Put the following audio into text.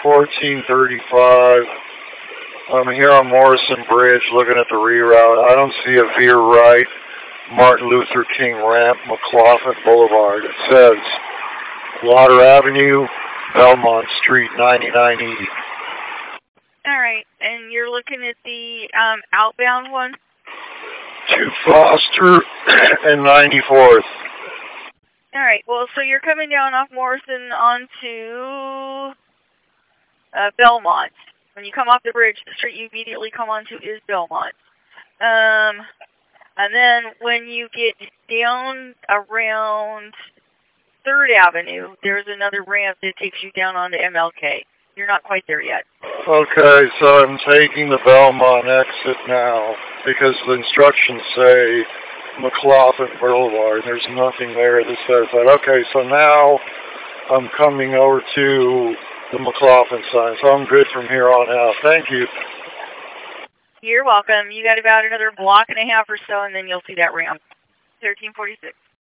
1435. I'm here on Morrison Bridge looking at the reroute. I don't see a veer right, Martin Luther King ramp, McLaughlin Boulevard. It says Lauder Avenue, Belmont Street, 99E. All right, and you're looking at the outbound one? To Foster and 94th. All right, well, so you're coming down off Morrison onto Belmont. When you come off the bridge, the street you immediately come onto is Belmont. And then when you get down around 3rd Avenue, there's another ramp that takes you down onto MLK. You're not quite there yet. Okay, so I'm taking the Belmont exit now because the instructions say McLaughlin Boulevard. There's nothing there that says that. Okay, so now I'm coming over to the McLaughlin sign, so I'm good from here on out. Thank you. You're welcome. You got about another block and a half or so, and then you'll see that ramp. 1346.